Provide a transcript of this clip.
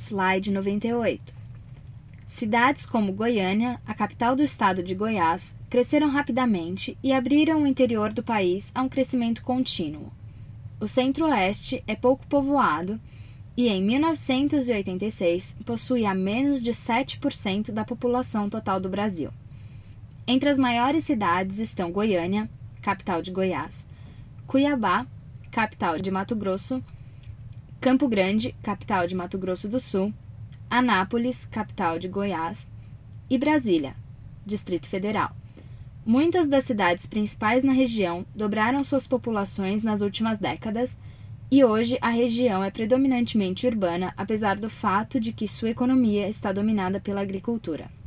Slide 98. Cidades como Goiânia, a capital do estado de Goiás, cresceram rapidamente e abriram o interior do país a um crescimento contínuo. O centro-oeste é pouco povoado e, em 1986, possuía menos de 7% da população total do Brasil. Entre as maiores cidades estão Goiânia, capital de Goiás, Cuiabá, capital de Mato Grosso, Campo Grande, capital de Mato Grosso do Sul, Anápolis, capital de Goiás, e Brasília, Distrito Federal. Muitas das cidades principais na região dobraram suas populações nas últimas décadas e hoje a região é predominantemente urbana, apesar do fato de que sua economia está dominada pela agricultura.